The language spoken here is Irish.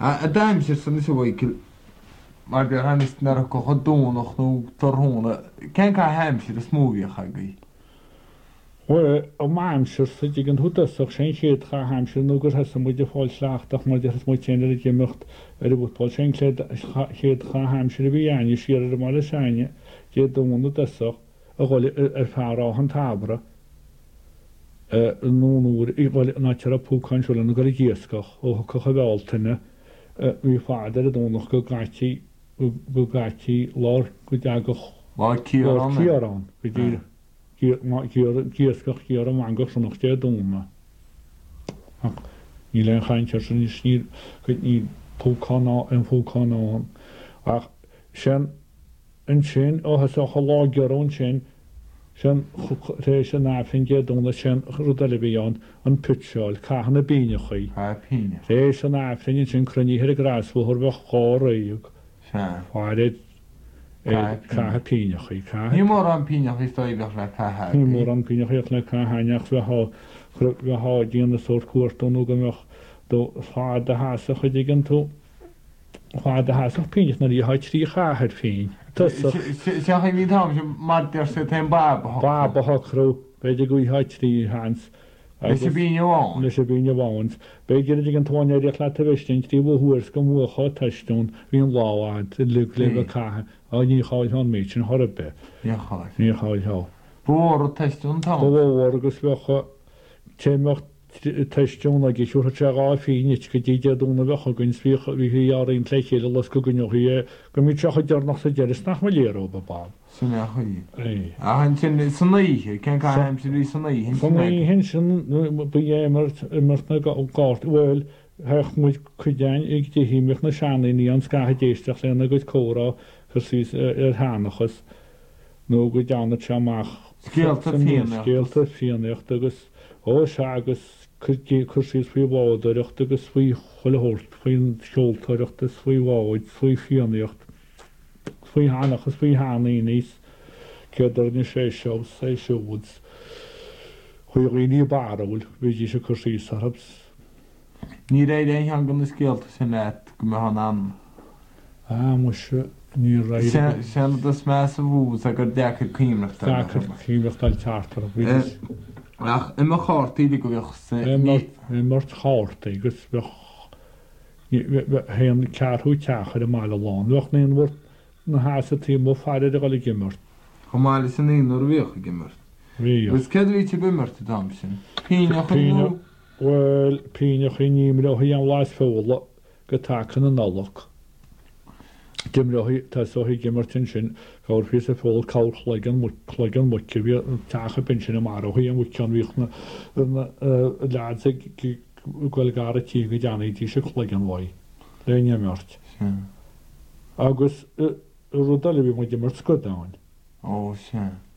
A daimsir san is bhhaicil mar de hanis nar go chodúnach nó tarthúna. Cén cá haimsir is móíoch agaí? Well, a maimsir sa an thutasach sé chéad cha haimsir nógur has muide fáil sleachtach mar has mu téanana gimimecht ar a bhútpáil sé chéad cha haimsir a bhí aine siar ar mar seine dé domúna dasach a gháil ar fearrá an tabra nóúr i bhil nátear a púcansúla na go géascach ó chu bháltaine bhí fáidir a dónach go gaiiti lár go deagach cíarán go dtír géascach cíar am angach sanach dé dóna. Ní le chaintear san ní snír go ní púcaná an púcanáin ach sin an sin óhas a cholágearón sin sin rééis sin náfin dé dóna sin rudal bhíán an pitseáil caihanna bínechaí. Rééis san náfin sin cruníhir a grasfuthir bheith cháraíog fáid caiha pínechaí. Ní mór an píneach is stoibh le caiha. Ní mór an pínechaíoch le caihaneach bheith díanana sór cuairtúnú go meach do fád a hása chu digan tú fád a hásach píneach na í haid trí chathir féin. Se hí tám sem mar deir sé ten Babachrú beidir go haid trí hans. Leis sé bíneháin. Leis sé bíneháins. Beidir an tóine le a bhistin trí bhhuairs go mcha teistún hí an láháid i lu le cathe á ní cháil an méid sin thorbe. Ní cháil thá. Bór teistún tá. Bhór agus bhecha téimecht teistún a gisúr teá féinit go ddíide dúna bhecha gunn spíoch bhíarín léchéile las go gunneí go mí techa dearnach sa deris nach má léaró bá. Sunna chuí. A han sin sannaíthe cén caiim sin rí sannaí. Sannaí hin sin buhémart na gáart bhfuil heich muid chuidein ag de híimeach na seanaí an scathe déisteach lena go córá chusí ar hánachas nó go deanna teach scéalta fianaocht agus ó se agus chusí faoi bháidireacht agus faoi choilehort faoin seoltóireachta faoi bháid faoi fianaocht faoi hánachas faoi hánaí níos ceidir na sé seúds chuir rií barúil bhí sé chusí sarabs. Ní réid é an go na scéalta sin leit go me an an. Mu se ní réid sin dus me a bhús a gur decha cíimreachta. Cíimreachtáil teartar ach imime cháirtaí go bheh mar cháirta agus héan cearthú teachar a máile lán. Bheach naon bhir na hása tí mó fáidir a gáil gimmart. Chomáile san éonar bhíocha gimmart. Gus ceidir tí bimmart a dám sin. Píneach Well, píneach í níimreí an láis fóla go tachan an nálach. Gimreí tá soí gimmartin sin gáir fi a fóil cáchlegan muce bhí techa bin sin marthaí an bhuicean bhíochna leadsa ghfuil gar tí go deanaí tí se chlegan bhaid léine meart. Agus rudal bhí mu gimmart scodáin. Ó se.